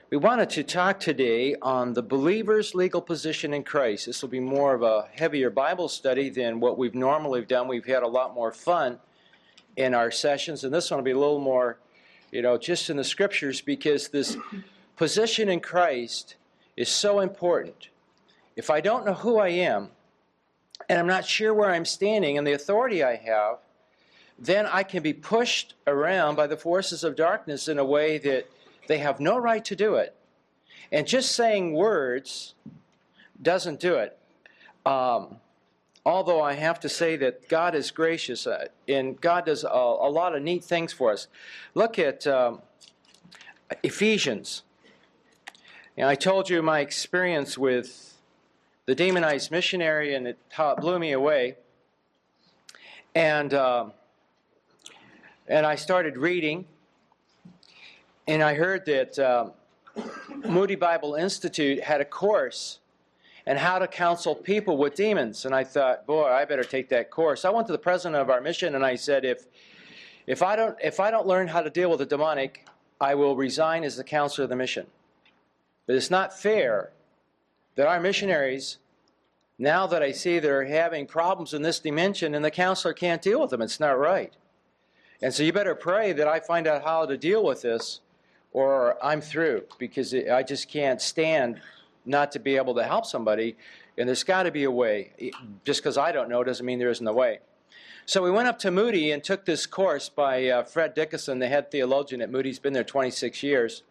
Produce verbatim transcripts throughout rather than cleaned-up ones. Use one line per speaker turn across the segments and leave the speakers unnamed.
We wanted to talk today on the believer's legal position in Christ. This will be more of a heavier Bible study than what we've normally done. We've had a lot more fun in our sessions, and this one will be a little more, you know, just in the Scriptures, because this position in Christ is so important. If I don't know who I am, and I'm not sure where I'm standing and the authority I have, then I can be pushed around by the forces of darkness in a way that they have no right to do it. And just saying words doesn't do it. Um, although I have to say that God is gracious, uh, and God does a, a lot of neat things for us. Look at um, Ephesians. You know, I told you my experience with the demonized missionary, and it, how it blew me away. And um, and I started reading. And I heard that um, Moody Bible Institute had a course on how to counsel people with demons. And I thought, boy, I better take that course. I went to the president of our mission and I said, if if I don't if I don't learn how to deal with the demonic, I will resign as the counselor of the mission. But it's not fair that our missionaries, now that I see they're having problems in this dimension and the counselor can't deal with them, it's not right. And so you better pray that I find out how to deal with this, or I'm through, because I just can't stand not to be able to help somebody, and there's got to be a way. Just because I don't know doesn't mean there isn't a way. So we went up to Moody and took this course by uh, Fred Dickinson, the head theologian at Moody. He's been there twenty-six years.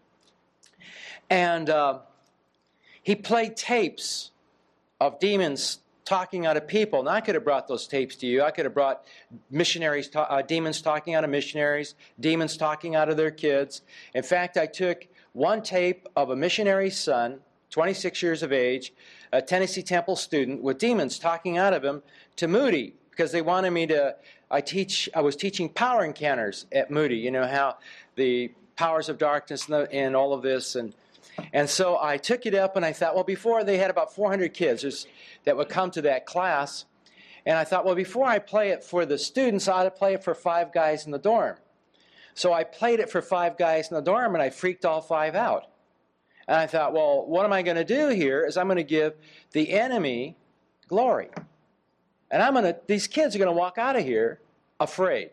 And uh, he played tapes of demons talking out of people. Now, I could have brought those tapes to you. I could have brought missionaries, ta- uh, demons talking out of missionaries, demons talking out of their kids. In fact, I took one tape of a missionary's son, twenty-six years of age, a Tennessee Temple student, with demons talking out of him to Moody, because they wanted me to, I teach, I was teaching power encounters at Moody, you know, how the powers of darkness and, the, and all of this, and And so I took it up, and I thought, well, before they had about four hundred kids that would come to that class. And I thought, well, before I play it for the students, I ought to play it for five guys in the dorm. So I played it for five guys in the dorm, and I freaked all five out. And I thought, well, what am I going to do here is I'm going to give the enemy glory. And I'm going to, these kids are going to walk out of here afraid.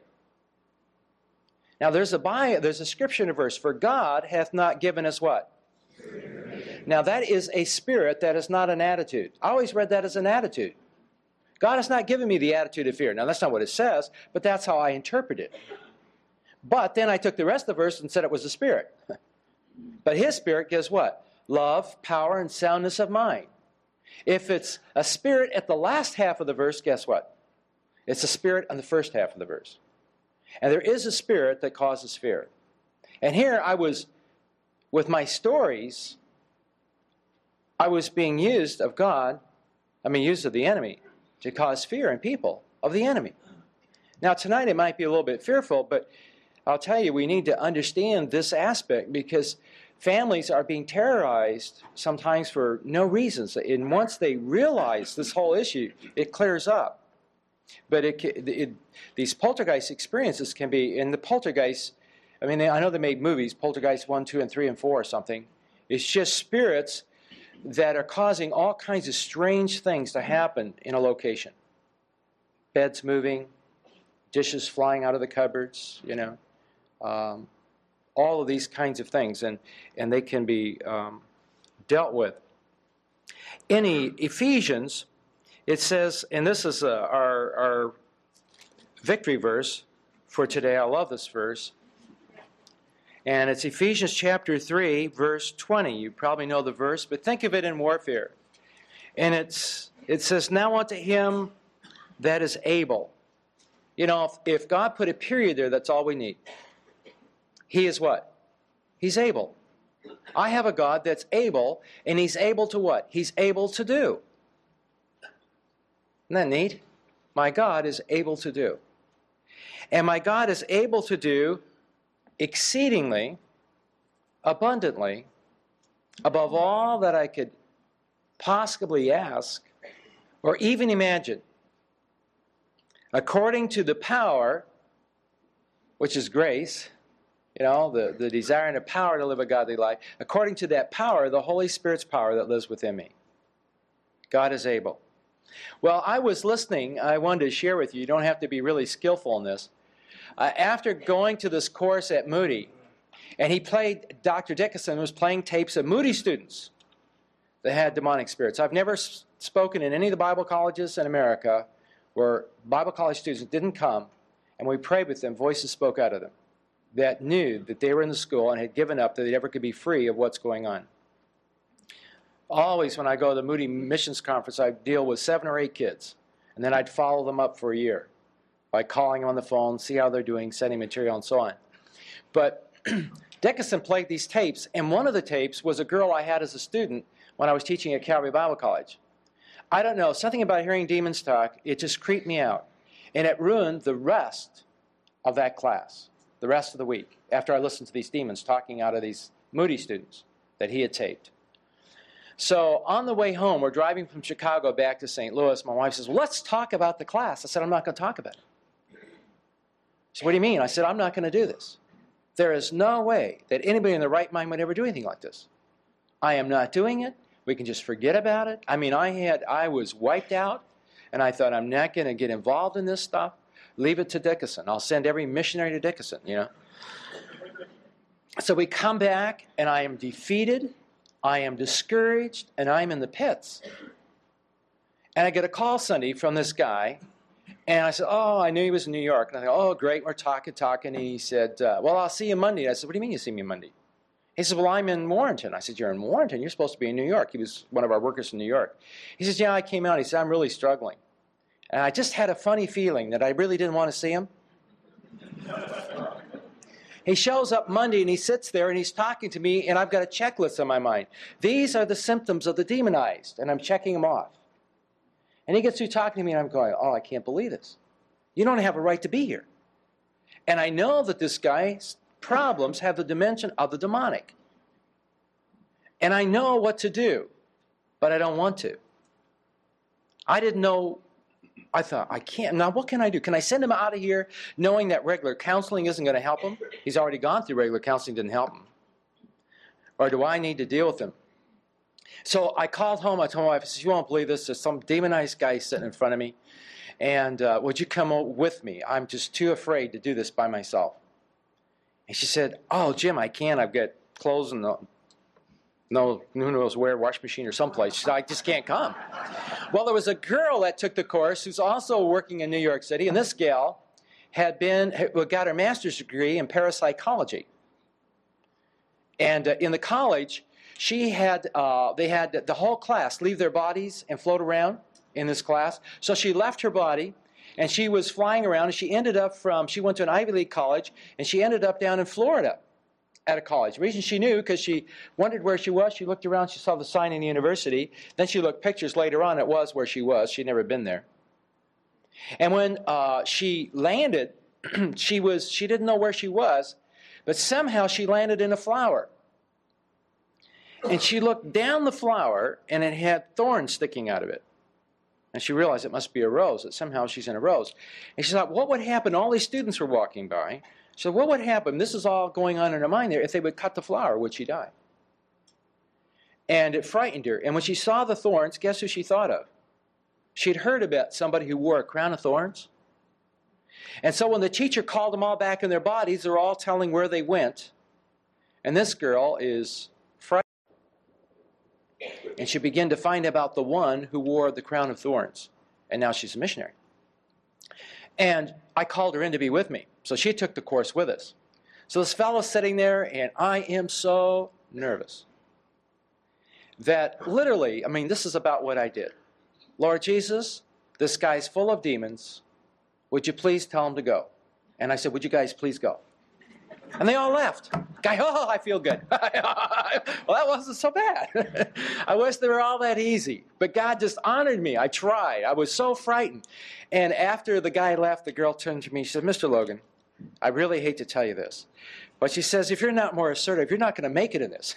Now, there's a, bio, there's a scripture in a verse, for God hath not given us what? Now, that is a spirit, that is not an attitude. I always read that as an attitude. God has not given me the attitude of fear. Now, that's not what it says, but that's how I interpret it. But then I took the rest of the verse and said it was a spirit. But his spirit gives what? Love, power, and soundness of mind. If it's a spirit at the last half of the verse, guess what? It's a spirit on the first half of the verse. And there is a spirit that causes fear. And here I was, with my stories, I was being used of God, I mean used of the enemy, to cause fear in people of the enemy. Now tonight it might be a little bit fearful, but I'll tell you, we need to understand this aspect, because families are being terrorized sometimes for no reasons. And once they realize this whole issue, it clears up. But it, it, these poltergeist experiences can be, in the poltergeist, I mean, I know they made movies, Poltergeist one, two, and three, and four or something. It's just spirits that are causing all kinds of strange things to happen in a location. Beds moving, dishes flying out of the cupboards, you know. Um, all of these kinds of things, and, and they can be um, dealt with. In Ephesians, it says, and this is uh, our, our victory verse for today. I love this verse. And it's Ephesians chapter three, verse twenty. You probably know the verse, but think of it in warfare. And it's it says, now unto him that is able. You know, if, if God put a period there, that's all we need. He is what? He's able. I have a God that's able, and he's able to what? He's able to do. Isn't that neat? My God is able to do. And my God is able to do exceedingly, abundantly, above all that I could possibly ask or even imagine, according to the power, which is grace, You know, the, the desire and the power to live a godly life. According to that power, the Holy Spirit's power that lives within me. God is able. Well, I was listening. I wanted to share with you. You don't have to be really skillful in this. Uh, after going to this course at Moody, and he played, Doctor Dickinson was playing tapes of Moody students that had demonic spirits. I've never s- spoken in any of the Bible colleges in America where Bible college students didn't come, and we prayed with them, voices spoke out of them, that knew that they were in the school and had given up, that they never could be free of what's going on. Always when I go to the Moody Missions Conference, I deal with seven or eight kids, and then I'd follow them up for a year by calling them on the phone, see how they're doing, sending material, and so on. But Dickinson played these tapes, and one of the tapes was a girl I had as a student when I was teaching at Calvary Bible College. I don't know, something about hearing demons talk, it just creeped me out. And it ruined the rest of that class, the rest of the week, after I listened to these demons talking out of these Moody students that he had taped. So on the way home, we're driving from Chicago back to Saint Louis. My wife says, well, let's talk about the class. I said, I'm not going to talk about it. She said, what do you mean? I said, I'm not going to do this. There is no way that anybody in their right mind would ever do anything like this. I am not doing it. We can just forget about it. I mean, I had, I was wiped out, and I thought, I'm not going to get involved in this stuff. Leave it to Dickinson. I'll send every missionary to Dickinson, you know. So we come back, and I am defeated. I am discouraged, and I'm in the pits. And I get a call Sunday from this guy, and I said, oh, I knew he was in New York. And I thought, oh, great, we're talking, talking. And he said, uh, well, I'll see you Monday. I said, what do you mean you see me Monday? He said, well, I'm in Warrenton. I said, you're in Warrenton? You're supposed to be in New York. He was one of our workers in New York. He says, yeah, I came out. He said, I'm really struggling. And I just had a funny feeling that I really didn't want to see him. He shows up Monday, and he sits there, and he's talking to me, and I've got a checklist on my mind. These are the symptoms of the demonized, and I'm checking them off. And he gets through talking to me, and I'm going, oh, I can't believe this. You don't have a right to be here. And I know that this guy's problems have the dimension of the demonic. And I know what to do, but I don't want to. I didn't know. I thought, I can't. Now, what can I do? Can I send him out of here knowing that regular counseling isn't going to help him? He's already gone through regular counseling, didn't help him. Or do I need to deal with him? So I called home. I told my wife, I said, you won't believe this. There's some demonized guy sitting in front of me. And uh, would you come with me? I'm just too afraid to do this by myself. And she said, oh, Jim, I can't. I've got clothes in the no, who knows where, wash machine or someplace. She said, I just can't come. Well, there was a girl that took the course who's also working in New York City, and this gal had been, got her master's degree in parapsychology. And uh, in the college, she had, uh, they had the whole class leave their bodies and float around in this class. So she left her body, and she was flying around, and she ended up from, she went to an Ivy League college, and she ended up down in Florida at a college. The reason she knew, because she wondered where she was. She looked around, she saw the sign in the university. Then she looked pictures later on. It was where she was. She'd never been there. And when uh, she landed, she was she didn't know where she was, but somehow she landed in a flower. And she looked down the flower, and it had thorns sticking out of it. And she realized it must be a rose, that somehow she's in a rose. And she thought, what would happen? All these students were walking by. So what would happen? This is all going on in her mind there. If they would cut the flower, would she die? And it frightened her. And when she saw the thorns, guess who she thought of? She'd heard about somebody who wore a crown of thorns. And so when the teacher called them all back in their bodies, they're all telling where they went. And this girl is frightened. And she began to find about the one who wore the crown of thorns. And now she's a missionary. And I called her in to be with me. So she took the course with us. So this fellow's sitting there, and I am so nervous that literally, I mean, this is about what I did. Lord Jesus, this guy's full of demons. Would you please tell him to go? And I said, would you guys please go? And they all left. Guy, oh, I feel good. Well, that wasn't so bad. I wish they were all that easy. But God just honored me. I tried. I was so frightened. And after the guy left, the girl turned to me. She said, Mister Logan, I really hate to tell you this. But she says, if you're not more assertive, you're not going to make it in this.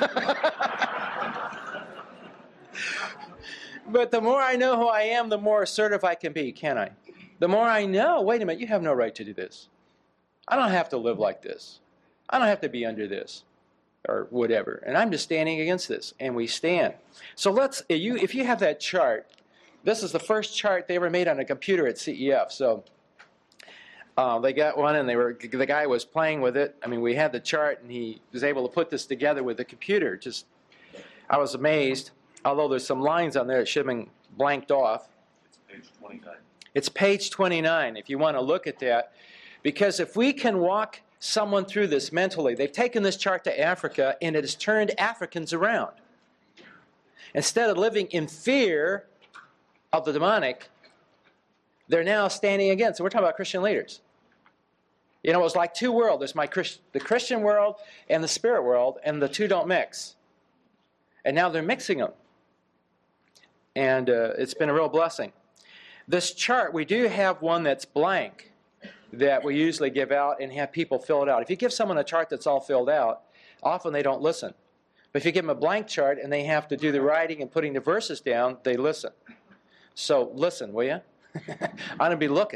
But the more I know who I am, the more assertive I can be, can't I? The more I know, wait a minute, you have no right to do this. I don't have to live like this. I don't have to be under this or whatever. And I'm just standing against this. And we stand. So let's, if you, if you have that chart, this is the first chart they ever made on a computer at C E F. So uh, they got one, and they were the guy was playing with it. I mean, we had the chart, and he was able to put this together with the computer. Just, I was amazed. Although there's some lines on there that should have been blanked off.
It's page twenty-nine.
It's page twenty-nine, if you want to look at that. Because if we can walk someone through this mentally, they've taken this chart to Africa, and it has turned Africans around. Instead of living in fear of the demonic, they're now standing against. So we're talking about Christian leaders. You know, it was like two worlds. There's my Christ, the Christian world and the spirit world, and the two don't mix. And now they're mixing them. And uh, it's been a real blessing. This chart, we do have one that's blank that we usually give out and have people fill it out. If you give someone a chart that's all filled out, often they don't listen. But if you give them a blank chart and they have to do the writing and putting the verses down, they listen. So listen, will you? I'm going to be looking.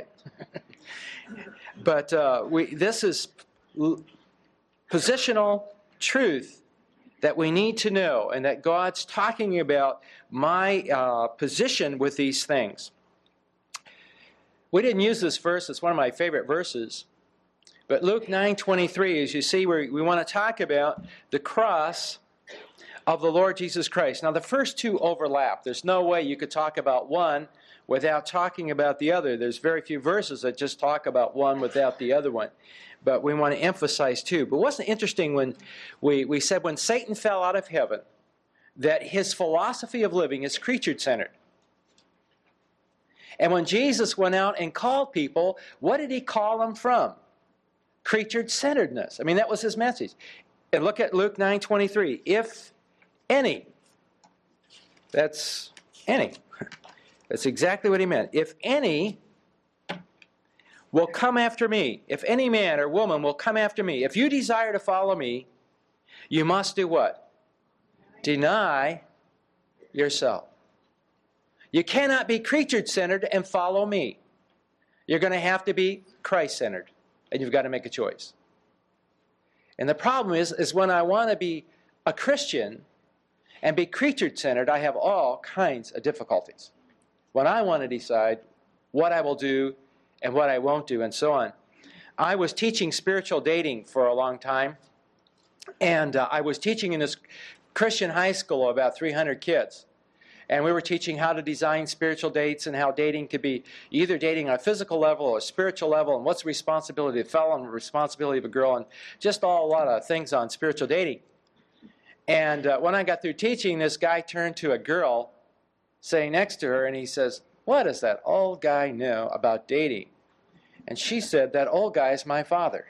But uh, we, this is l- positional truth that we need to know, and that God's talking about my uh, position with these things. We didn't use this verse. It's one of my favorite verses. But Luke nine twenty-three, as you see, we we want to talk about the cross of the Lord Jesus Christ. Now, the first two overlap. There's no way you could talk about one without talking about the other. There's very few verses that just talk about one without the other one. But we want to emphasize two. But wasn't it interesting when we, we said when Satan fell out of heaven, that his philosophy of living is creature-centered. And when Jesus went out and called people, what did he call them from? Creature-centeredness. I mean, that was his message. And look at Luke nine twenty-three. If any, that's any. That's exactly what he meant. If any will come after me, if any man or woman will come after me, if you desire to follow me, you must do what? Deny yourself. You cannot be creature-centered and follow me. You're going to have to be Christ-centered, and you've got to make a choice. And the problem is, is when I want to be a Christian and be creature-centered, I have all kinds of difficulties. When I want to decide what I will do and what I won't do, and so on. I was teaching spiritual dating for a long time, and uh, I was teaching in this Christian high school of about three hundred kids. And we were teaching how to design spiritual dates and how dating could be either dating on a physical level or a spiritual level, and what's the responsibility of a fellow and the responsibility of a girl, and just all a lot of things on spiritual dating. And uh, when I got through teaching, this guy turned to a girl sitting next to her, and he says, "What does that old guy know about dating?" And she said, "That old guy is my father."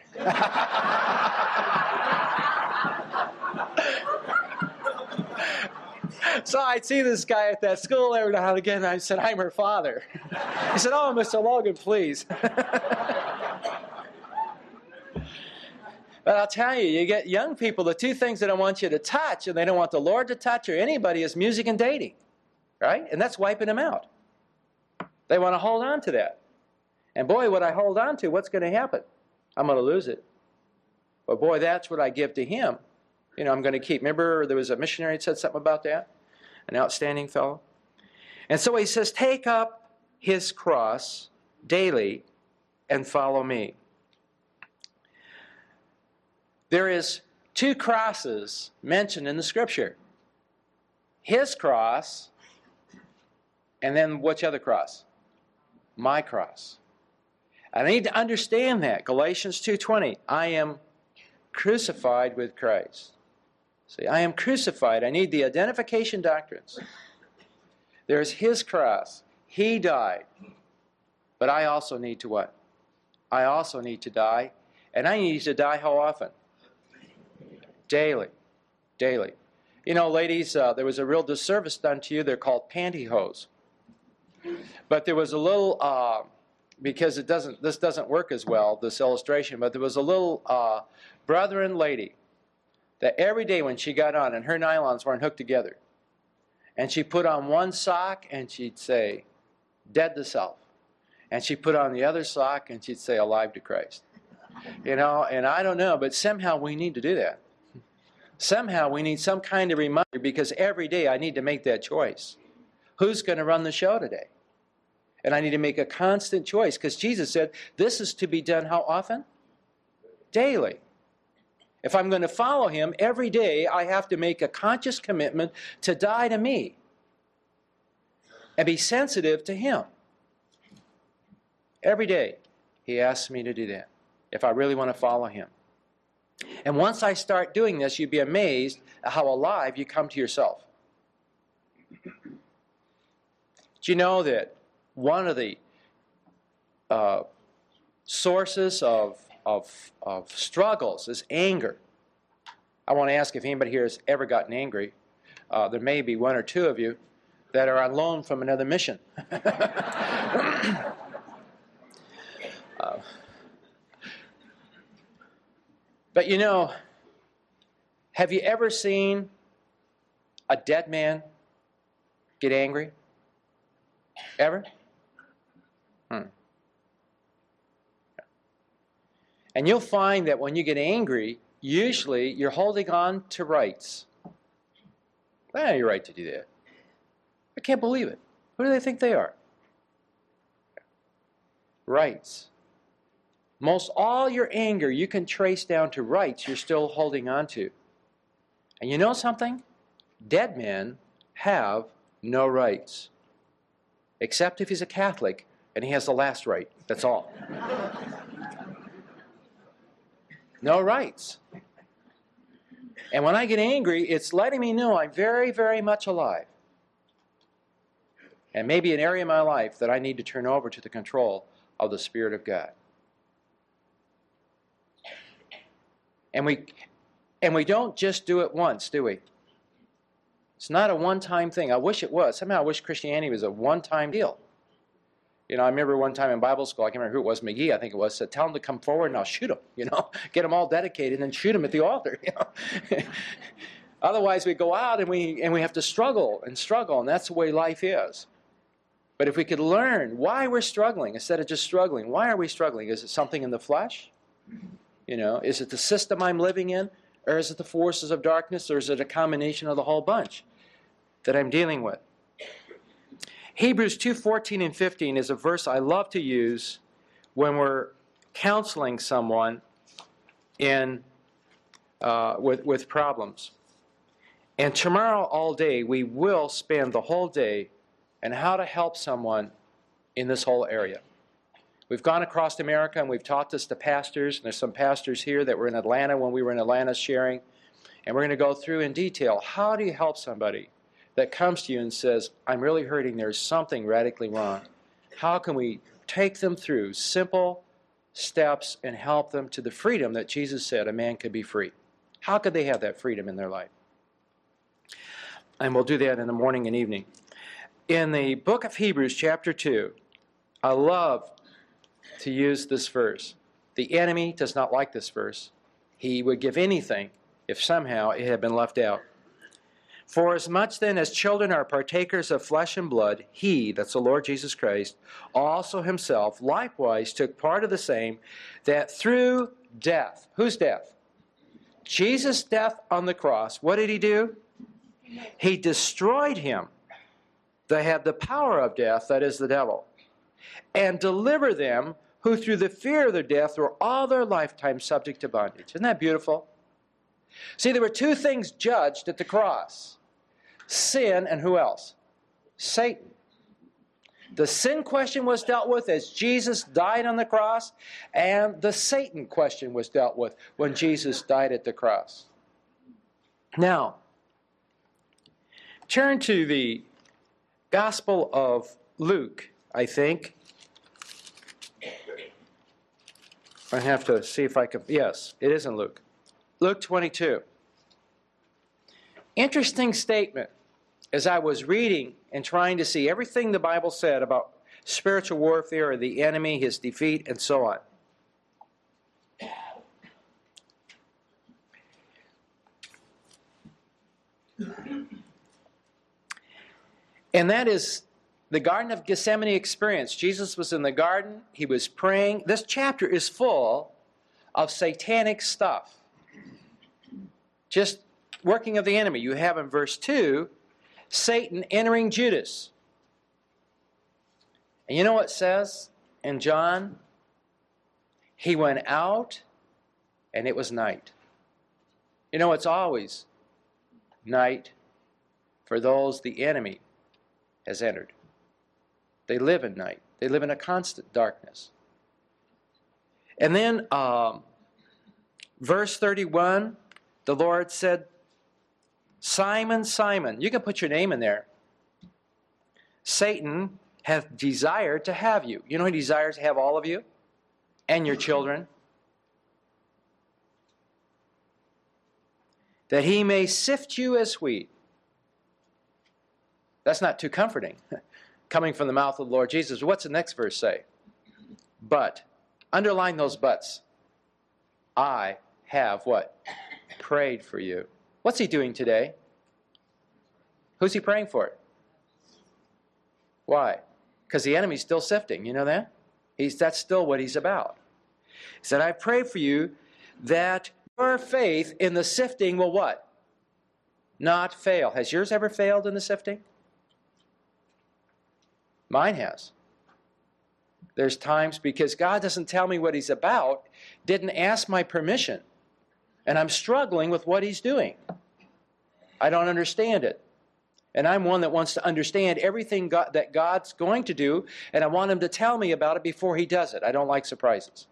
So I'd see this guy at that school every now and again, and I said, "I'm her father." He said, "Oh, Mister Logan, please." But I'll tell you, you get young people, the two things they don't want you to touch, and they don't want the Lord to touch or anybody, is music and dating. Right? And that's wiping them out. They want to hold on to that. And boy, what I hold on to, what's going to happen? I'm going to lose it. But boy, that's what I give to him. You know, I'm going to keep. Remember, there was a missionary that said something about that? An outstanding fellow. And so he says, take up his cross daily and follow me. There is two crosses mentioned in the Scripture. His cross, and then which other cross? My cross. I need to understand that. Galatians two twenty. I am crucified with Christ. See, I am crucified. I need the identification doctrines. There's his cross. He died. But I also need to what? I also need to die. And I need to die how often? Daily. Daily. You know, ladies, uh, there was a real disservice done to you. They're called pantyhose. But there was a little, uh, because it doesn't, this doesn't work as well, this illustration, but there was a little uh, brethren lady that every day when she got on, and her nylons weren't hooked together, and she put on one sock and she'd say, dead to self. And she put on the other sock and she'd say, alive to Christ. You know, and I don't know, but somehow we need to do that. Somehow we need some kind of reminder, because every day I need to make that choice. Who's going to run the show today? And I need to make a constant choice, because Jesus said this is to be done how often? Daily. If I'm going to follow him, every day I have to make a conscious commitment to die to me and be sensitive to him. Every day he asks me to do that if I really want to follow him. And once I start doing this, you'd be amazed at how alive you come to yourself. Do you know that one of the uh, sources of, of, of struggles is anger? I want to ask if anybody here has ever gotten angry. Uh, there may be one or two of you that are on loan from another mission. uh, but you know, have you ever seen a dead man get angry? Ever? Hmm. And you'll find that when you get angry, usually you're holding on to rights. Well, you're right to do that. I can't believe it. Who do they think they are? Rights. Most all your anger you can trace down to rights you're still holding on to. And you know something? Dead men have no rights. Except if he's a Catholic and he has the last right. That's all. No rights. And when I get angry, it's letting me know I'm very, very much alive. And maybe an area of my life that I need to turn over to the control of the Spirit of God. And we, and we don't just do it once, do we? It's not a one-time thing. I wish it was. Somehow I wish Christianity was a one-time deal. You know, I remember one time in Bible school, I can't remember who it was, McGee, I think it was, said, tell them to come forward and I'll shoot them, you know. Get them all dedicated and then shoot them at the altar, you know. Otherwise we go out and we, and we have to struggle and struggle, and that's the way life is. But if we could learn why we're struggling instead of just struggling, why are we struggling? Is it something in the flesh? You know, is it the system I'm living in? Or is it the forces of darkness? Or is it a combination of the whole bunch that I'm dealing with? Hebrews two fourteen and fifteen is a verse I love to use when we're counseling someone in uh, with, with problems. And tomorrow all day we will spend the whole day on how to help someone in this whole area. We've gone across America and we've taught this to pastors. And there's some pastors here that were in Atlanta when we were in Atlanta sharing. And we're going to go through in detail, how do you help somebody that comes to you and says, I'm really hurting, there's something radically wrong. How can we take them through simple steps and help them to the freedom that Jesus said a man could be free? How could they have that freedom in their life? And we'll do that in the morning and evening. In the book of Hebrews, chapter two, I love to use this verse. The enemy does not like this verse. He would give anything if somehow it had been left out. For as much then as children are partakers of flesh and blood, he, that's the Lord Jesus Christ, also himself likewise took part of the same, that through death, whose death? Jesus' death on the cross, what did he do? He destroyed him that had the power of death, that is the devil, and deliver them who through the fear of their death were all their lifetime subject to bondage. Isn't that beautiful? See, there were two things judged at the cross. Sin and who else? Satan. The sin question was dealt with as Jesus died on the cross, and the Satan question was dealt with when Jesus died at the cross. Now, turn to the Gospel of Luke, I think. I have to see if I can. Yes, it is in Luke. Luke twenty-two. Interesting statement. As I was reading and trying to see everything the Bible said about spiritual warfare, or the enemy, his defeat, and so on. And that is the Garden of Gethsemane experience. Jesus was in the garden. He was praying. This chapter is full of satanic stuff. Just working of the enemy. You have in verse two, Satan entering Judas. And you know what it says in John? He went out and it was night. You know, it's always night for those the enemy has entered. They live in night. They live in a constant darkness. And then um, verse thirty-one, the Lord said, Simon, Simon, you can put your name in there. Satan hath desired to have you. You know he desires to have all of you and your children. That he may sift you as wheat. That's not too comforting. Coming from the mouth of the Lord Jesus. What's the next verse say? But, underline those buts. I have what? Prayed for you. What's he doing today? Who's he praying for? Why? Because the enemy's still sifting. You know that? He's, that's still what he's about. He said, I pray for you that your faith in the sifting will what? Not fail. Has yours ever failed in the sifting? Mine has. There's times because God doesn't tell me what he's about, didn't ask my permission, and I'm struggling with what he's doing. I don't understand it. And I'm one that wants to understand everything God, that God's going to do, and I want him to tell me about it before he does it. I don't like surprises.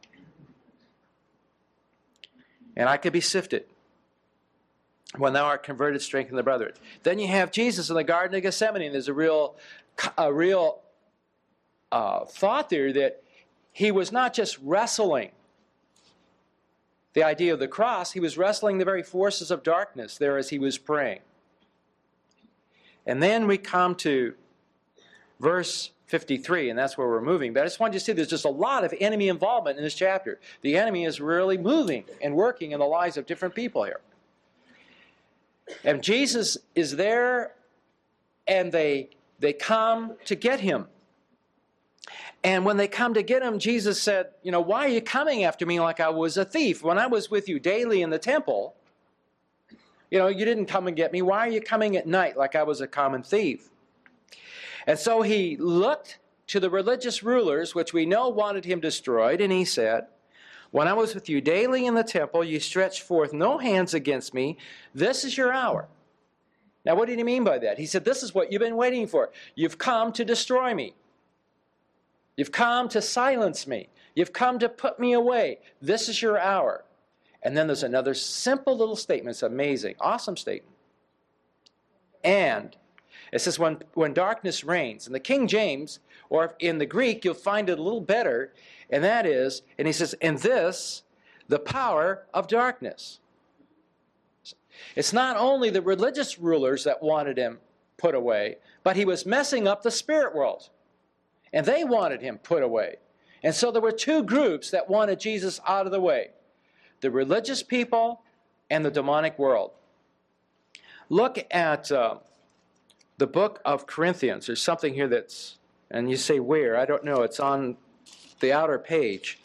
And I could be sifted. When thou art converted, strengthen the brethren. Then you have Jesus in the Garden of Gethsemane. There's a real, a real uh, thought there that he was not just wrestling the idea of the cross, he was wrestling the very forces of darkness there as he was praying. And then we come to verse fifty-three, and that's where we're moving. But I just want you to see there's just a lot of enemy involvement in this chapter. The enemy is really moving and working in the lives of different people here. And Jesus is there, and they, they come to get him. And when they come to get him, Jesus said, you know, why are you coming after me like I was a thief? When I was with you daily in the temple, you know, you didn't come and get me. Why are you coming at night like I was a common thief? And so he looked to the religious rulers, which we know wanted him destroyed, and he said, when I was with you daily in the temple, you stretched forth no hands against me. This is your hour. Now, what did he mean by that? He said, this is what you've been waiting for. You've come to destroy me. You've come to silence me. You've come to put me away. This is your hour. And then there's another simple little statement. It's amazing. Awesome statement. And it says, when, when darkness reigns. In the King James, or in the Greek, you'll find it a little better. And that is, and he says, in this, the power of darkness. It's not only the religious rulers that wanted him put away, but he was messing up the spirit world. And they wanted him put away. And so there were two groups that wanted Jesus out of the way. The religious people and the demonic world. Look at uh, the book of Corinthians. There's something here that's, and you say where? I don't know. It's on the outer page.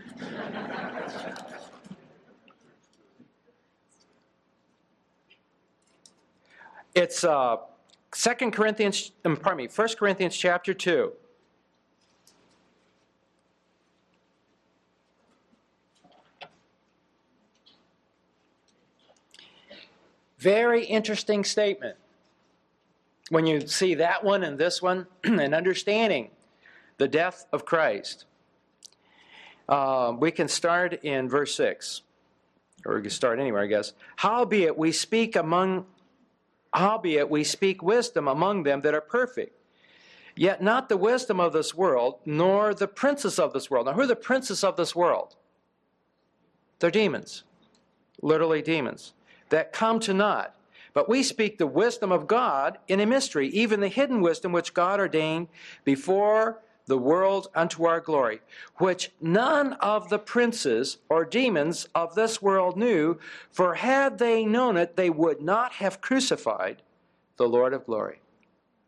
It's uh, Second Corinthians, um, pardon me, First Corinthians chapter two. Very interesting statement. When you see that one and this one, and understanding the death of Christ. Uh, we can start in verse six. Or we can start anywhere, I guess. Howbeit we speak among, howbeit we speak wisdom among them that are perfect. Yet not the wisdom of this world, nor the princes of this world. Now, who are the princes of this world? They're demons. Literally demons. That come to naught. But we speak the wisdom of God in a mystery, even the hidden wisdom which God ordained before the world unto our glory, which none of the princes or demons of this world knew, for had they known it, they would not have crucified the Lord of glory.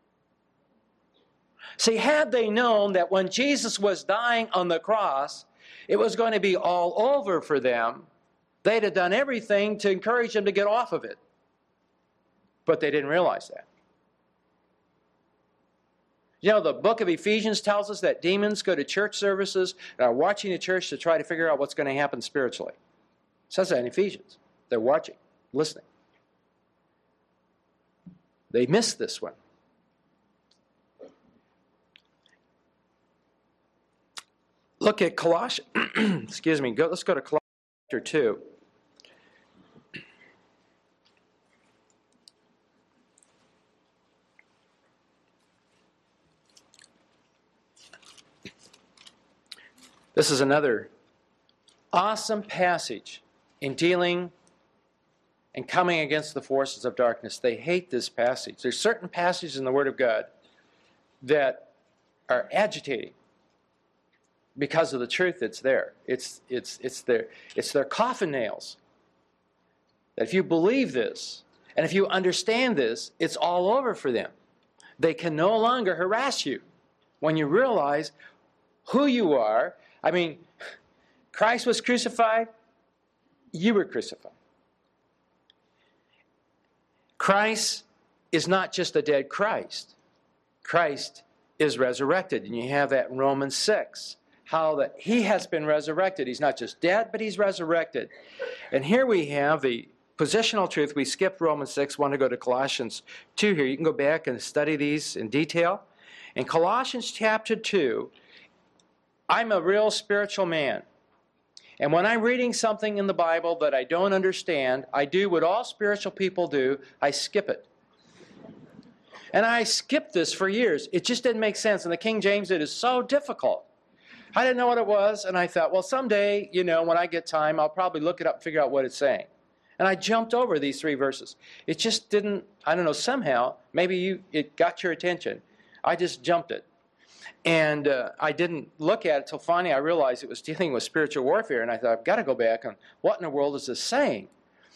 See, had they known that when Jesus was dying on the cross, it was going to be all over for them. They'd have done everything to encourage them to get off of it. But they didn't realize that. You know, the book of Ephesians tells us that demons go to church services and are watching the church to try to figure out what's going to happen spiritually. It says that in Ephesians. They're watching, listening. They missed this one. Look at Colossians. Excuse me. Go, let's go to Colossians chapter two. This is another awesome passage in dealing and coming against the forces of darkness. They hate this passage. There's certain passages in the Word of God that are agitating because of the truth that's there. It's, it's, it's, their, it's their coffin nails. That if you believe this, and if you understand this, it's all over for them. They can no longer harass you when you realize who you are. I mean, Christ was crucified, you were crucified. Christ is not just a dead Christ. Christ is resurrected, and you have that in Romans six, how that he has been resurrected. He's not just dead, but he's resurrected. And here we have the positional truth. We skipped Romans six, want to go to Colossians two here. You can go back and study these in detail. In Colossians chapter two, I'm a real spiritual man. And when I'm reading something in the Bible that I don't understand, I do what all spiritual people do. I skip it. And I skipped this for years. It just didn't make sense. And the King James, it is so difficult. I didn't know what it was, and I thought, well, someday, you know, when I get time, I'll probably look it up and figure out what it's saying. And I jumped over these three verses. It just didn't, I don't know, somehow, maybe you, it got your attention. I just jumped it. And uh, I didn't look at it until finally I realized it was dealing with spiritual warfare. And I thought, I've got to go back and what in the world is this saying?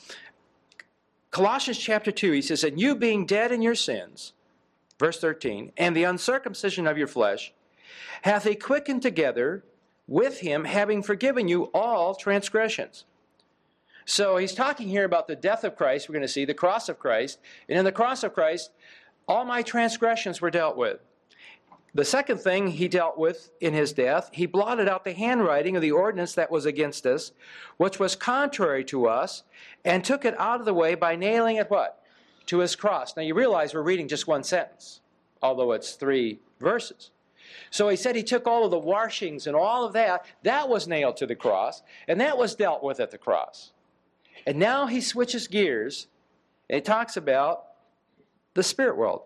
Colossians chapter two, he says, and you being dead in your sins, verse thirteen, and the uncircumcision of your flesh, hath he quickened together with him, having forgiven you all transgressions. So he's talking here about the death of Christ. We're going to see the cross of Christ. And in the cross of Christ, all my transgressions were dealt with. The second thing he dealt with in his death, he blotted out the handwriting of the ordinance that was against us, which was contrary to us, and took it out of the way by nailing it what? To his cross. Now you realize we're reading just one sentence, although it's three verses. So he said he took all of the washings and all of that, that was nailed to the cross, and that was dealt with at the cross. And now he switches gears, and he talks about the spirit world.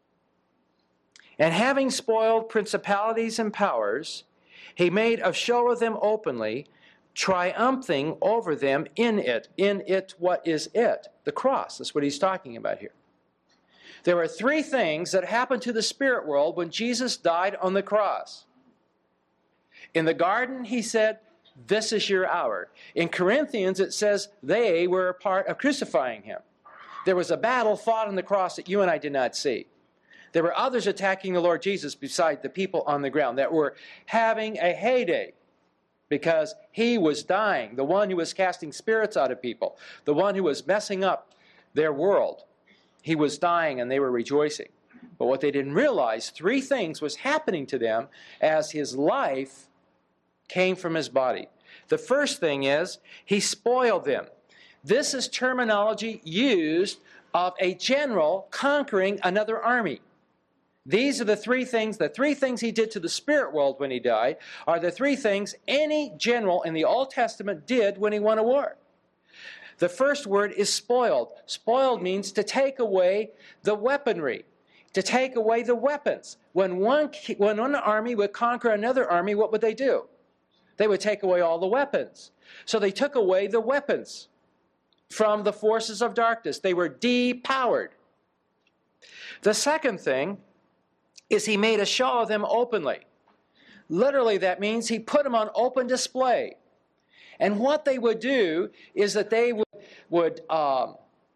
And having spoiled principalities and powers, he made a show of them openly, triumphing over them in it. In it, what is it? The cross. That's what he's talking about here. There were three things that happened to the spirit world when Jesus died on the cross. In the garden, he said, this is your hour. In Corinthians, it says they were a part of crucifying him. There was a battle fought on the cross that you and I did not see. There were others attacking the Lord Jesus beside the people on the ground that were having a heyday because he was dying, the one who was casting spirits out of people, the one who was messing up their world. He was dying and they were rejoicing. But what they didn't realize, three things was happening to them as his life came from his body. The first thing is he spoiled them. This is terminology used of a general conquering another army. These are the three things, the three things he did to the spirit world when he died are the three things any general in the Old Testament did when he won a war. The first word is spoiled. Spoiled means to take away the weaponry, to take away the weapons. When one, when one army would conquer another army, what would they do? They would take away all the weapons. So they took away the weapons from the forces of darkness. They were depowered. The second thing is he made a show of them openly. Literally, that means he put them on open display. And what they would do is that they would, would um,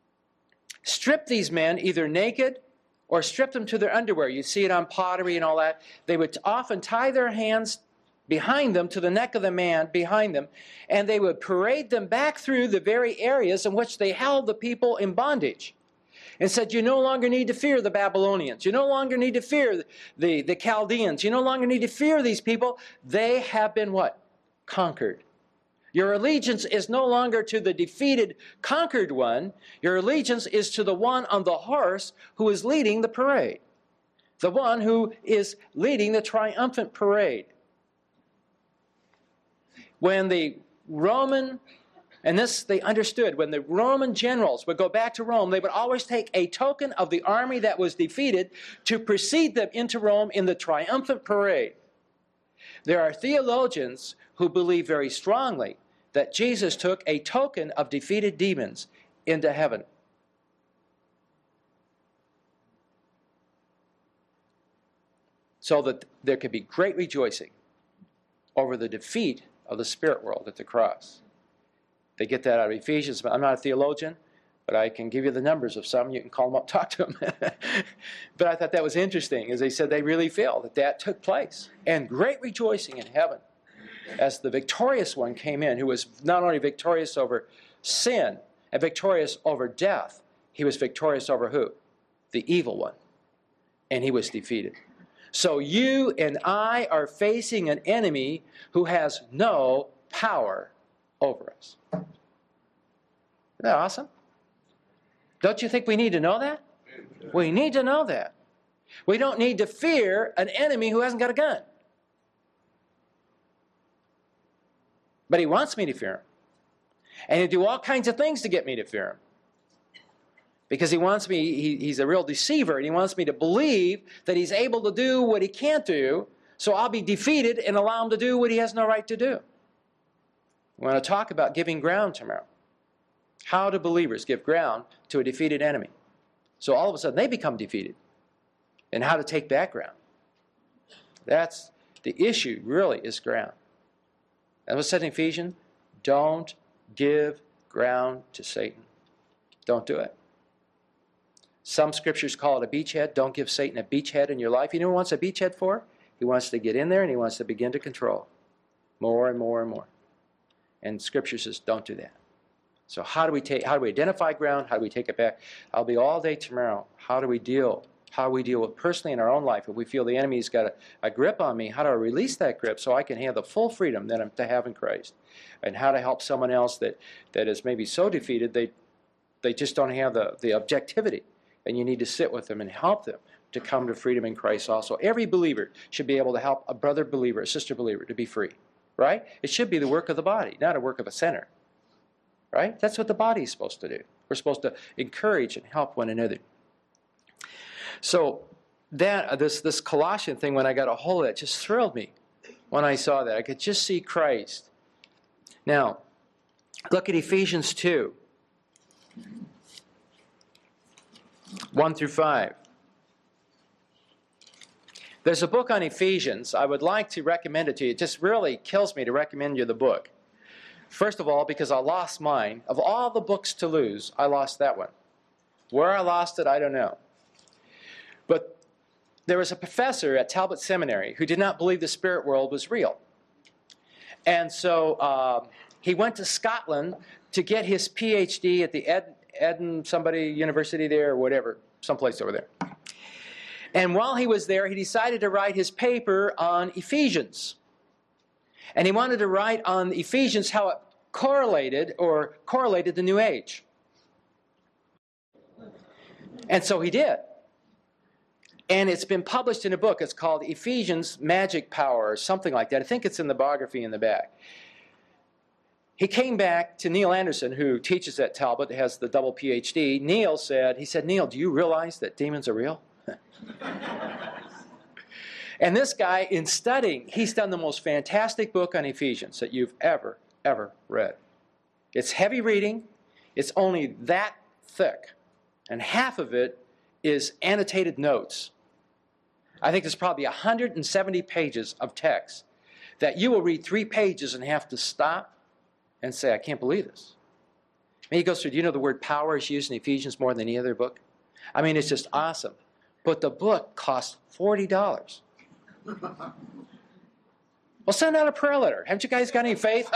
strip these men either naked or strip them to their underwear. You see it on pottery and all that. They would often tie their hands behind them to the neck of the man behind them, and they would parade them back through the very areas in which they held the people in bondage. And said, you no longer need to fear the Babylonians. You no longer need to fear the, the Chaldeans. You no longer need to fear these people. They have been what? Conquered. Your allegiance is no longer to the defeated, conquered one. Your allegiance is to the one on the horse who is leading the parade. The one who is leading the triumphant parade. When the Roman, and this they understood, when the Roman generals would go back to Rome, they would always take a token of the army that was defeated to precede them into Rome in the triumphant parade. There are theologians who believe very strongly that Jesus took a token of defeated demons into heaven. So that there could be great rejoicing over the defeat of the spirit world at the cross. They get that out of Ephesians. I'm not a theologian, but I can give you the numbers of some. You can call them up, talk to them. But I thought that was interesting, as they said they really feel that that took place. And great rejoicing in heaven as the victorious one came in, who was not only victorious over sin and victorious over death, he was victorious over who? The evil one. And he was defeated. So you and I are facing an enemy who has no power over us. Isn't that awesome? Don't you think we need to know that? We need to know that. We don't need to fear an enemy who hasn't got a gun. But he wants me to fear him. And he'll do all kinds of things to get me to fear him. Because he wants me, he, he's a real deceiver, and he wants me to believe that he's able to do what he can't do, so I'll be defeated and allow him to do what he has no right to do. We want to talk about giving ground tomorrow. How do believers give ground to a defeated enemy? So all of a sudden they become defeated. And how to take back ground. That's the issue, really, is ground. And what's said in Ephesians? Don't give ground to Satan. Don't do it. Some scriptures call it a beachhead. Don't give Satan a beachhead in your life. You know what he wants a beachhead for? He wants to get in there and he wants to begin to control. More and more and more. And Scripture says, don't do that. So how do we take? How do we identify ground? How do we take it back? I'll be all day tomorrow. How do we deal? How do we deal with personally in our own life? If we feel the enemy's got a, a grip on me, how do I release that grip so I can have the full freedom that I'm to have in Christ? And how to help someone else that, that is maybe so defeated they they just don't have the, the objectivity. And you need to sit with them and help them to come to freedom in Christ also. Every believer should be able to help a brother believer, a sister believer to be free. Right? It should be the work of the body, not a work of a sinner. Right? That's what the body is supposed to do. We're supposed to encourage and help one another. So that uh, this this Colossian thing, when I got a hold of it, just thrilled me when I saw that. I could just see Christ. Now, look at Ephesians two, one through five. There's a book on Ephesians. I would like to recommend it to you. It just really kills me to recommend you the book. First of all, because I lost mine. Of all the books to lose, I lost that one. Where I lost it, I don't know. But there was a professor at Talbot Seminary who did not believe the spirit world was real. And so uh, he went to Scotland to get his P H D at the Ed, Eden somebody university there or whatever, someplace over there. And while he was there, he decided to write his paper on Ephesians. And he wanted to write on Ephesians how it correlated or correlated the New Age. And so he did. And it's been published in a book. It's called Ephesians Magic Power or something like that. I think it's in the biography in the back. He came back to Neil Anderson, who teaches at Talbot, has the double P H D. Neil said, he said, Neil, do you realize that demons are real? And this guy, in studying, he's done the most fantastic book on Ephesians that you've ever, ever read. It's heavy reading. It's only that thick. And half of it is annotated notes. I think there's probably one hundred seventy pages of text that you will read three pages and have to stop and say, I can't believe this. And he goes through, do you know the word power is used in Ephesians more than any other book? I mean, it's just awesome. But the book cost forty dollars. Well, send out a prayer letter. Haven't you guys got any faith?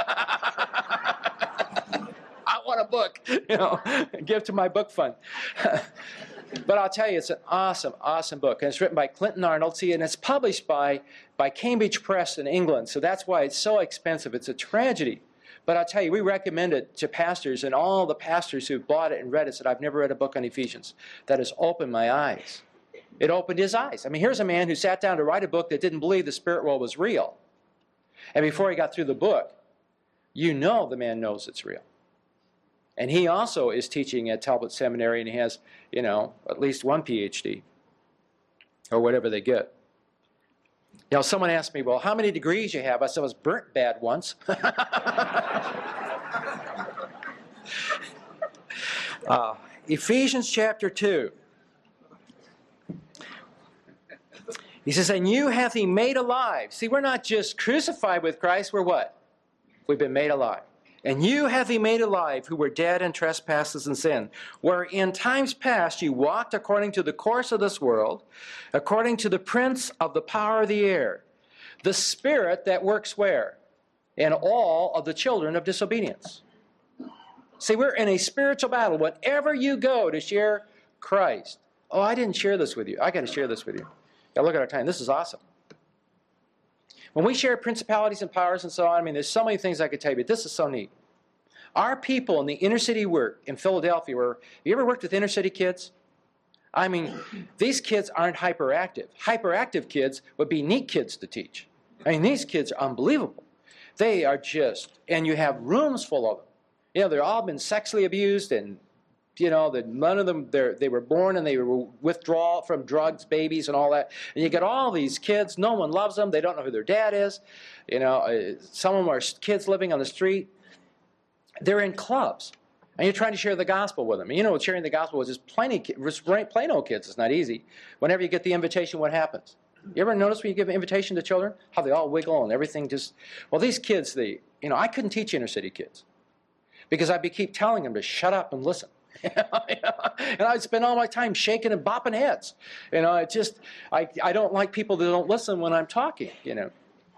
I want a book, you know, give to my book fund. But I'll tell you, it's an awesome, awesome book. And it's written by Clinton Arnold. See, and it's published by, by Cambridge Press in England. So that's why it's so expensive. It's a tragedy. But I'll tell you, we recommend it to pastors, and all the pastors who bought it and read it said, I've never read a book on Ephesians. That has opened my eyes. It opened his eyes. I mean, here's a man who sat down to write a book that didn't believe the spirit world was real. And before he got through the book, you know the man knows it's real. And he also is teaching at Talbot Seminary, and he has, you know, at least one P H D, or whatever they get. You know, someone asked me, well, how many degrees you have? I said, I was burnt bad once. uh, Ephesians chapter two. He says, and you hath he made alive. See, we're not just crucified with Christ, we're what? We've been made alive. And you hath he made alive, who were dead in trespasses and sin, where in times past you walked according to the course of this world, according to the prince of the power of the air, the spirit that works where? In all of the children of disobedience. See, we're in a spiritual battle. Whenever you go to share Christ, oh, I didn't share this with you. I got to share this with you. Now look at our time. This is awesome. When we share principalities and powers and so on, I mean, there's so many things I could tell you, but this is so neat. Our people in the inner city work in Philadelphia, where, have you ever worked with inner city kids? I mean, these kids aren't hyperactive. Hyperactive kids would be neat kids to teach. I mean, these kids are unbelievable. They are just, and you have rooms full of them. You know, they've all been sexually abused, and, you know, that none of them, they were born and they were withdrawal from drugs, babies, and all that. And you get all these kids, no one loves them, they don't know who their dad is. You know, uh, some of them are kids living on the street. They're in clubs, and you're trying to share the gospel with them. And you know what sharing the gospel with is plain, plain old kids. It's not easy. Whenever you get the invitation, what happens? You ever notice when you give an invitation to children, how they all wiggle and everything just... Well, these kids, they, you know, I couldn't teach inner city kids because I'd be keep telling them to shut up and listen. And I'd spend all my time shaking and bopping heads. You know, it just, I, I don't like people that don't listen when I'm talking, you know.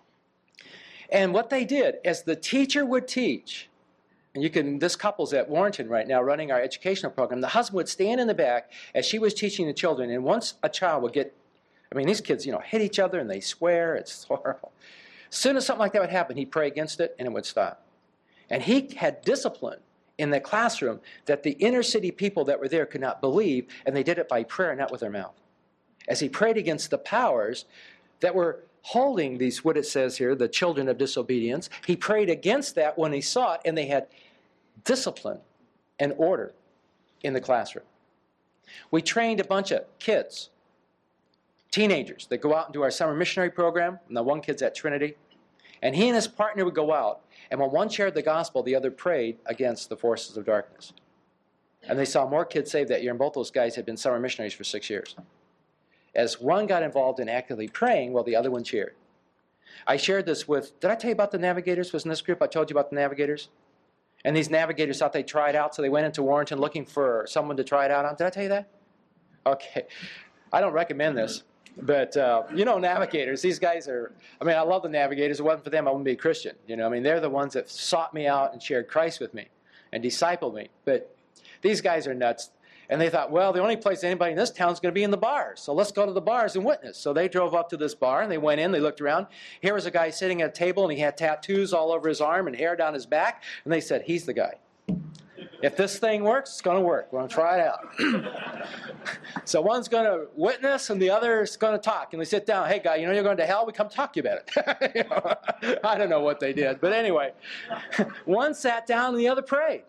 And what they did, as the teacher would teach, and you can, this couple's at Warrenton right now running our educational program, the husband would stand in the back as she was teaching the children, and once a child would get, I mean, these kids, you know, hit each other and they swear, it's horrible. As soon as something like that would happen, he'd pray against it and it would stop. And he had discipline in the classroom that the inner city people that were there could not believe, and they did it by prayer, not with their mouth. As he prayed against the powers that were holding these, what it says here, the children of disobedience, he prayed against that when he saw it, and they had discipline and order in the classroom. We trained a bunch of kids, teenagers, that go out and do our summer missionary program, and the one kid's at Trinity, and he and his partner would go out, and when one shared the gospel, the other prayed against the forces of darkness. And they saw more kids saved that year, and both those guys had been summer missionaries for six years. As one got involved in actively praying, while the other one shared. I shared this with, did I tell you about the Navigators? Was in this group? I told you about the Navigators? And these Navigators thought they'd try it out, so they went into Warrenton looking for someone to try it out on. Did I tell you that? Okay. I don't recommend this. But, uh, you know, Navigators, these guys are, I mean, I love the Navigators. If it wasn't for them, I wouldn't be a Christian. You know, I mean, they're the ones that sought me out and shared Christ with me and discipled me. But these guys are nuts. And they thought, well, the only place anybody in this town is going to be in the bars. So let's go to the bars and witness. So they drove up to this bar, and they went in. They looked around. Here was a guy sitting at a table, and he had tattoos all over his arm and hair down his back. And they said, he's the guy. If this thing works, it's going to work. We're going to try it out. So one's going to witness, and the other's going to talk. And they sit down. Hey, guy, you know you're going to hell? We come talk to you about it. You know, I don't know what they did. But anyway, one sat down, and the other prayed.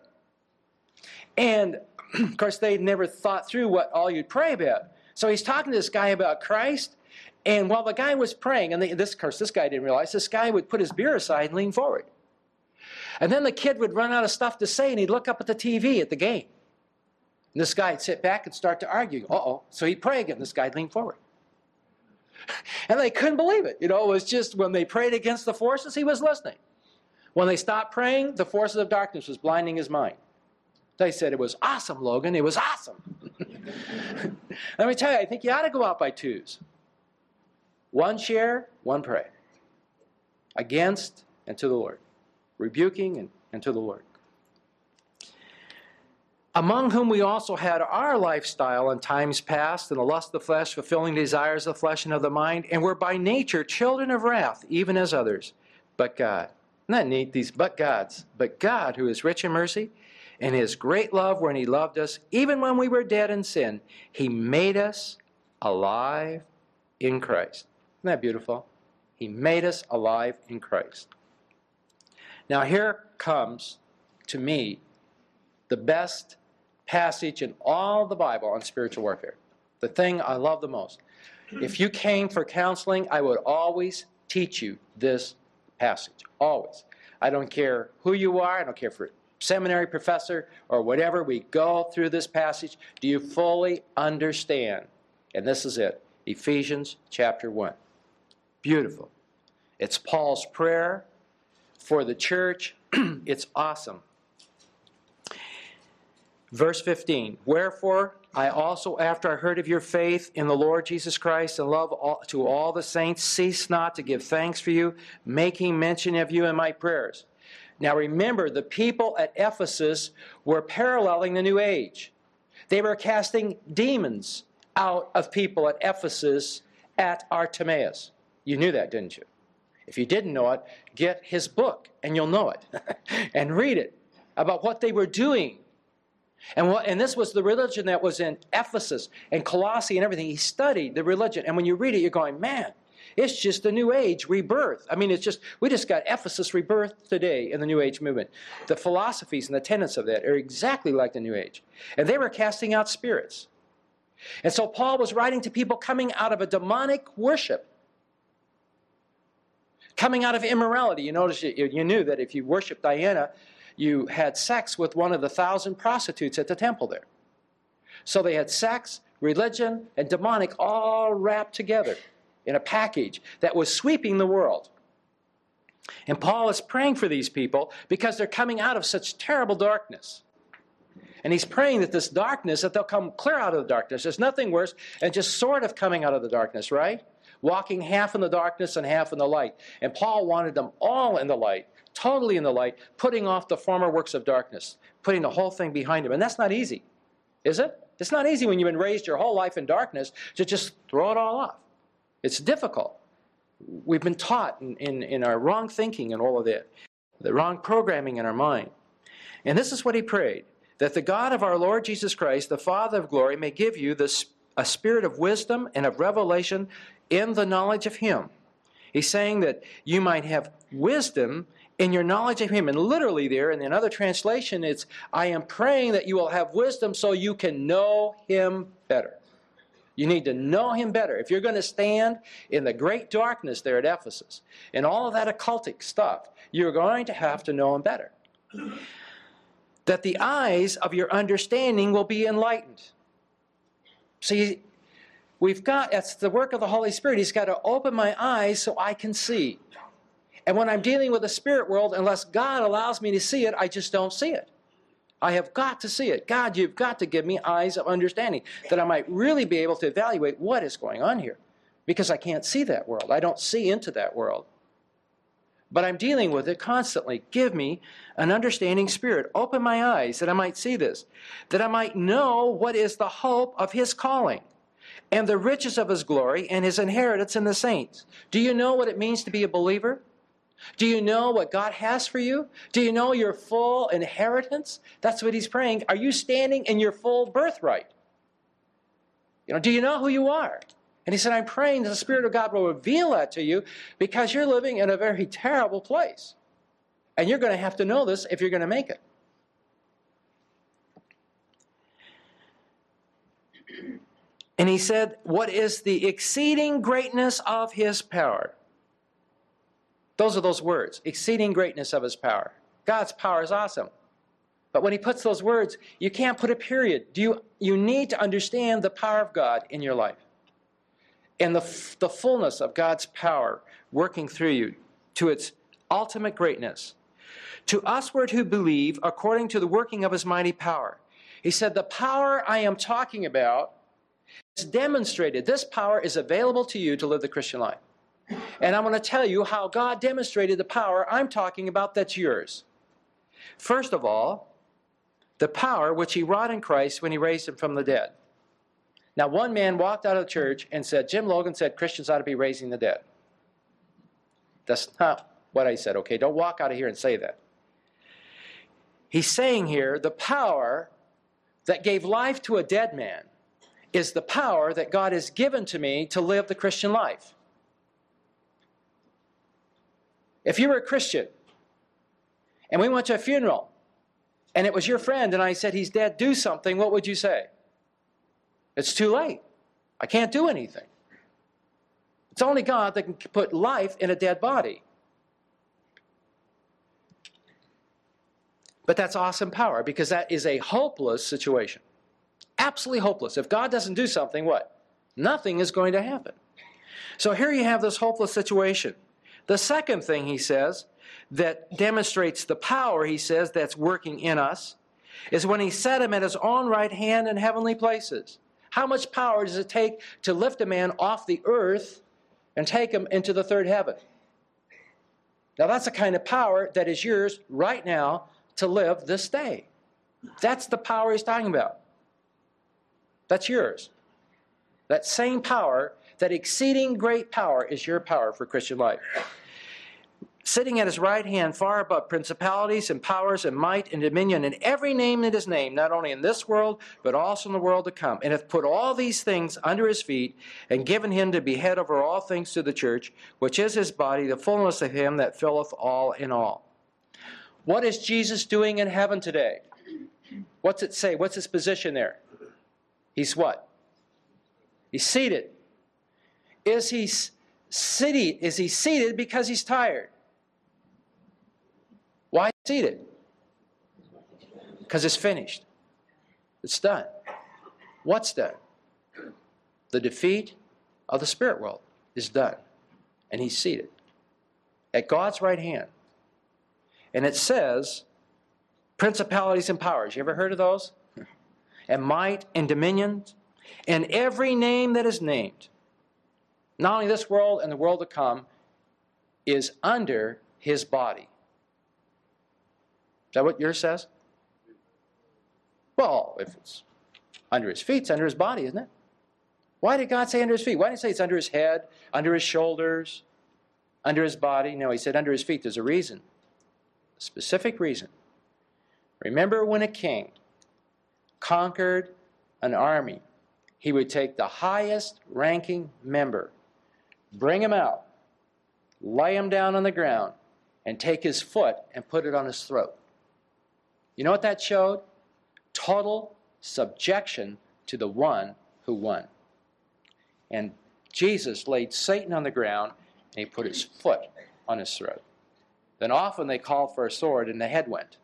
And of course, they never thought through what all you'd pray about. So he's talking to this guy about Christ, and while the guy was praying, and they, this, of course, this guy didn't realize, this guy would put his beer aside and lean forward. And then the kid would run out of stuff to say, and he'd look up at the T V at the game. And this guy'd sit back and start to argue. Uh-oh. So he'd pray again, this guy'd lean forward. And they couldn't believe it. You know, it was just when they prayed against the forces, he was listening. When they stopped praying, the forces of darkness was blinding his mind. They said, it was awesome, Logan. It was awesome. Let me tell you, I think you ought to go out by twos. One share, one pray. Against and to the Lord. Rebuking and, and to the Lord. Among whom we also had our lifestyle in times past, in the lust of the flesh, fulfilling desires of the flesh and of the mind, and were by nature children of wrath, even as others. But God. Isn't that neat? These but gods. But God, who is rich in mercy, and His great love when He loved us, even when we were dead in sin, He made us alive in Christ. Isn't that beautiful? He made us alive in Christ. Now here comes, to me, the best passage in all the Bible on spiritual warfare. The thing I love the most. If you came for counseling, I would always teach you this passage. Always. I don't care who you are. I don't care if you're a seminary professor or whatever. We go through this passage. Do you fully understand? And this is it. Ephesians chapter one. Beautiful. It's Paul's prayer for the church. It's awesome. Verse fifteen, wherefore I also, after I heard of your faith in the Lord Jesus Christ and love all, to all the saints, cease not to give thanks for you, making mention of you in my prayers. Now remember, the people at Ephesus were paralleling the New Age. They were casting demons out of people at Ephesus at Artemis. You knew that, didn't you? If you didn't know it, get his book and you'll know it. And read it about what they were doing. And, what, and this was the religion that was in Ephesus and Colossae and everything. He studied the religion. And when you read it, you're going, man, it's just the New Age rebirth. I mean, it's just, we just got Ephesus rebirth today in the New Age movement. The philosophies and the tenets of that are exactly like the New Age. And they were casting out spirits. And so Paul was writing to people coming out of a demonic worship. Coming out of immorality. You notice, you, you knew that if you worshiped Diana, you had sex with one of the thousand prostitutes at the temple there. So they had sex, religion, and demonic all wrapped together in a package that was sweeping the world. And Paul is praying for these people because they're coming out of such terrible darkness. And he's praying that this darkness, that they'll come clear out of the darkness. There's nothing worse than just sort of coming out of the darkness, right? Walking half in the darkness and half in the light. And Paul wanted them all in the light. Totally in the light, putting off the former works of darkness, putting the whole thing behind him. And that's not easy, is it? It's not easy when you've been raised your whole life in darkness to just throw it all off. It's difficult. We've been taught in, in, in our wrong thinking and all of that, the wrong programming in our mind. And this is what he prayed, that the God of our Lord Jesus Christ, the Father of glory, may give you this, a spirit of wisdom and of revelation in the knowledge of Him. He's saying that you might have wisdom in your knowledge of Him. And literally there, in another translation, it's, I am praying that you will have wisdom so you can know Him better. You need to know Him better. If you're going to stand in the great darkness there at Ephesus, and all of that occultic stuff, you're going to have to know Him better. That the eyes of your understanding will be enlightened. See, we've got, that's the work of the Holy Spirit. He's got to open my eyes so I can see. And when I'm dealing with the spirit world, unless God allows me to see it, I just don't see it. I have got to see it. God, you've got to give me eyes of understanding that I might really be able to evaluate what is going on here. Because I can't see that world. I don't see into that world. But I'm dealing with it constantly. Give me an understanding spirit. Open my eyes that I might see this. That I might know what is the hope of His calling and the riches of His glory and His inheritance in the saints. Do you know what it means to be a believer? Do you know what God has for you? Do you know your full inheritance? That's what he's praying. Are you standing in your full birthright? You know, do you know who you are? And he said, I'm praying that the Spirit of God will reveal that to you because you're living in a very terrible place. And you're going to have to know this if you're going to make it. And he said, what is the exceeding greatness of His power? Those are those words, exceeding greatness of His power. God's power is awesome. But when He puts those words, you can't put a period. Do you, you need to understand the power of God in your life. And the, the fullness of God's power working through you to its ultimate greatness. To usward who believe according to the working of His mighty power. He said, the power I am talking about is demonstrated. This power is available to you to live the Christian life. And I'm going to tell you how God demonstrated the power I'm talking about that's yours. First of all, the power which he wrought in Christ when he raised him from the dead. Now, one man walked out of the church and said, Jim Logan said Christians ought to be raising the dead. That's not what I said, okay? Don't walk out of here and say that. He's saying here the power that gave life to a dead man is the power that God has given to me to live the Christian life. If you were a Christian and we went to a funeral and it was your friend and I said he's dead, do something, what would you say? It's too late. I can't do anything. It's only God that can put life in a dead body. But that's awesome power, because that is a hopeless situation. Absolutely hopeless. If God doesn't do something, what? Nothing is going to happen. So here you have this hopeless situation. The second thing he says that demonstrates the power, he says, that's working in us, is when he set him at his own right hand in heavenly places. How much power does it take to lift a man off the earth and take him into the third heaven? Now that's the kind of power that is yours right now to live this day. That's the power he's talking about. That's yours. That same power, that exceeding great power, is your power for Christian life. Sitting at his right hand, far above principalities and powers and might and dominion, and every name that is named, not only in this world, but also in the world to come, and hath put all these things under his feet, and given him to be head over all things to the church, which is his body, the fullness of him that filleth all in all. What is Jesus doing in heaven today? What's it say? What's his position there? He's what? He's seated. Is he seated? Is he seated because he's tired? Why seated? Because it's finished. It's done. What's done? The defeat of the spirit world is done. And he's seated at God's right hand. And it says, principalities and powers. You ever heard of those? And might and dominions. And every name that is named, not only this world and the world to come, is under his body. Is that what yours says? Well, if it's under his feet, it's under his body, isn't it? Why did God say under his feet? Why didn't he say it's under his head, under his shoulders, under his body? No, he said under his feet. There's a reason. A specific reason. Remember when a king conquered an army, he would take the highest ranking member, bring him out, lay him down on the ground, and take his foot and put it on his throat. You know what that showed? Total subjection to the one who won. And Jesus laid Satan on the ground, and he put his foot on his throat. Then often they called for a sword, and the head went.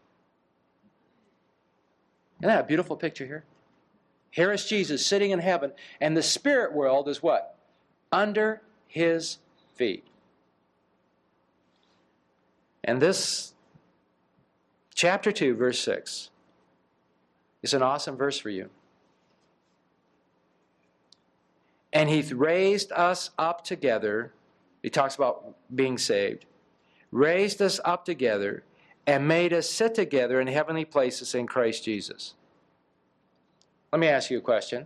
Isn't that a beautiful picture here? Here is Jesus sitting in heaven, and the spirit world is what? Under his feet. And this chapter two, verse six, is an awesome verse for you. And he raised us up together. He talks about being saved. Raised us up together and made us sit together in heavenly places in Christ Jesus. Let me ask you a question.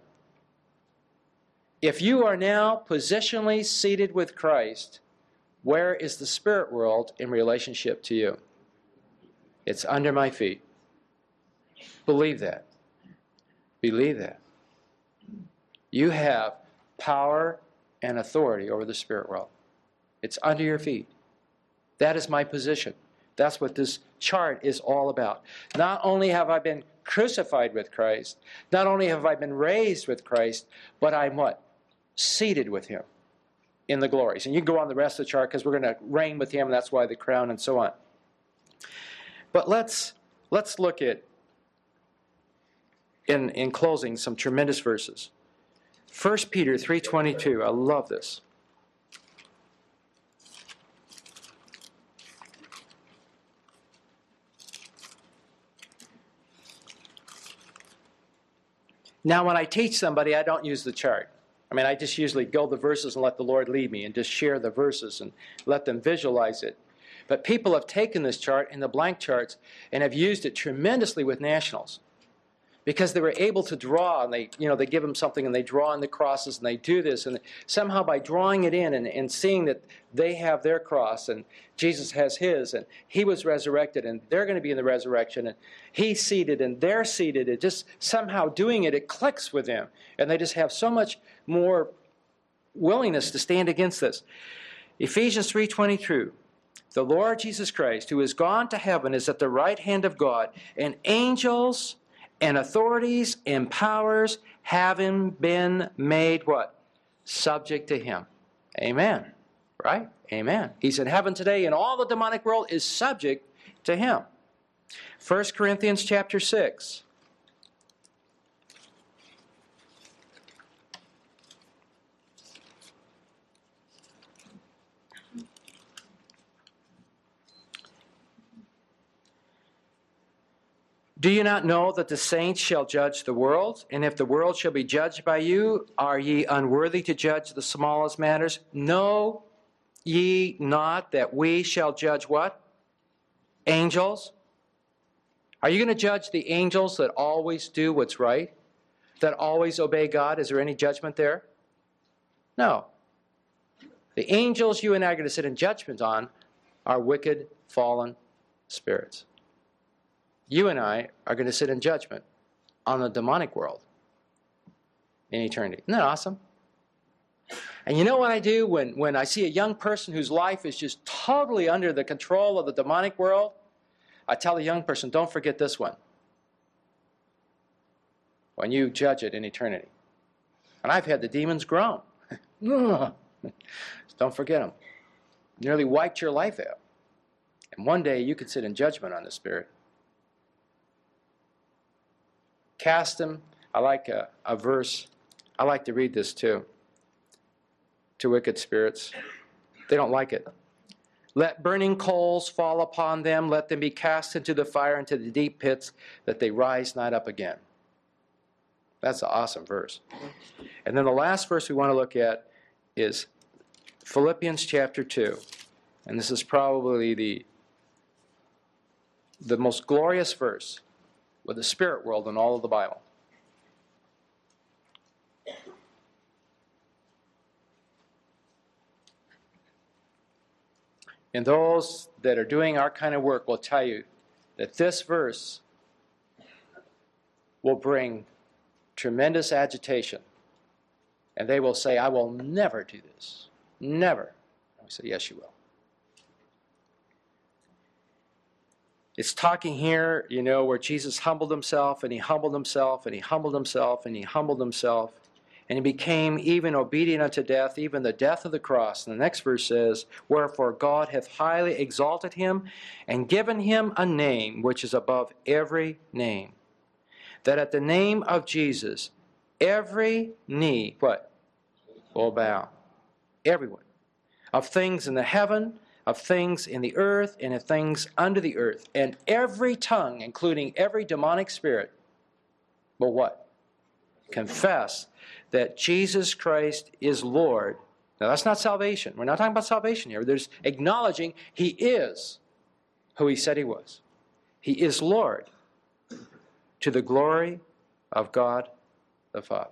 If you are now positionally seated with Christ, where is the spirit world in relationship to you? It's under my feet. Believe that. Believe that. You have power and authority over the spirit world. It's under your feet. That is my position. That's what this chart is all about. Not only have I been crucified with Christ, not only have I been raised with Christ, but I'm what? Seated with him in the glories. And you can go on the rest of the chart because we're going to reign with him. That's why the crown and so on. But let's let's look at, in, in closing, some tremendous verses. First Peter three twenty-two. I love this. Now, when I teach somebody, I don't use the chart. I mean, I just usually go the verses and let the Lord lead me and just share the verses and let them visualize it. But people have taken this chart and the blank charts and have used it tremendously with nationals because they were able to draw, and they, you know, they give them something and they draw in the crosses and they do this, and somehow by drawing it in and, and seeing that they have their cross and Jesus has his, and he was resurrected and they're going to be in the resurrection, and he's seated and they're seated, it just somehow doing it, it clicks with them, and they just have so much more willingness to stand against this. Ephesians three twenty-two, the Lord Jesus Christ, who is gone to heaven, is at the right hand of God, and angels and authorities and powers having been made what? Subject to him. Amen. Right? Amen. He's in heaven today, and all the demonic world is subject to him. First Corinthians chapter six. Do you not know that the saints shall judge the world? And if the world shall be judged by you, are ye unworthy to judge the smallest matters? Know ye not that we shall judge what? Angels? Are you going to judge the angels that always do what's right? That always obey God? Is there any judgment there? No. The angels you and I are going to sit in judgment on are wicked, fallen spirits. You and I are going to sit in judgment on the demonic world in eternity. Isn't that awesome? And you know what I do when, when I see a young person whose life is just totally under the control of the demonic world? I tell the young person, don't forget this one when you judge it in eternity. And I've had the demons groan. Don't forget them. Nearly wiped your life out. And one day you could sit in judgment on the spirit. Cast them. I like a, a verse. I like to read this too. To wicked spirits. They don't like it. Let burning coals fall upon them. Let them be cast into the fire, into the deep pits, that they rise not up again. That's an awesome verse. And then the last verse we want to look at is Philippians chapter two. And this is probably the, the most glorious verse with the spirit world in all of the Bible. And those that are doing our kind of work will tell you that this verse will bring tremendous agitation. And they will say, I will never do this. Never. And we say, yes, you will. It's talking here, you know, where Jesus humbled himself, and he humbled himself, and he humbled himself, and he humbled himself, and he became even obedient unto death, even the death of the cross. And the next verse says, wherefore God hath highly exalted him, and given him a name which is above every name, that at the name of Jesus every knee, what? Will bow. Everyone. Of things in the heaven, of things in the earth, and of things under the earth. And every tongue, including every demonic spirit, will what? Confess that Jesus Christ is Lord. Now that's not salvation. We're not talking about salvation here. There's acknowledging he is who he said he was. He is Lord, to the glory of God the Father.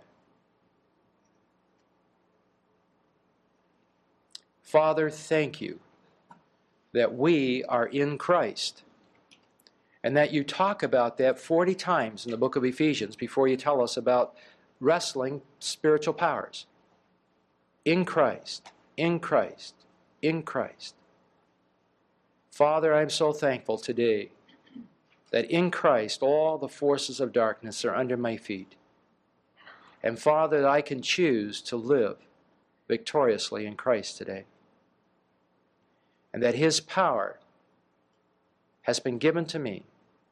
Father, thank you that we are in Christ, and that you talk about that forty times in the book of Ephesians before you tell us about wrestling spiritual powers. In Christ, in Christ, in Christ. Father, I'm so thankful today that in Christ all the forces of darkness are under my feet. And Father, that I can choose to live victoriously in Christ today. And that his power has been given to me.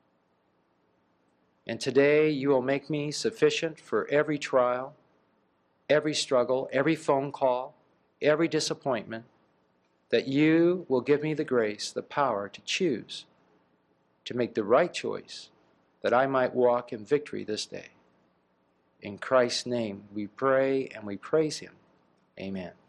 And today you will make me sufficient for every trial, every struggle, every phone call, every disappointment, that you will give me the grace, the power to choose, to make the right choice, that I might walk in victory this day. In Christ's name we pray and we praise him. Amen.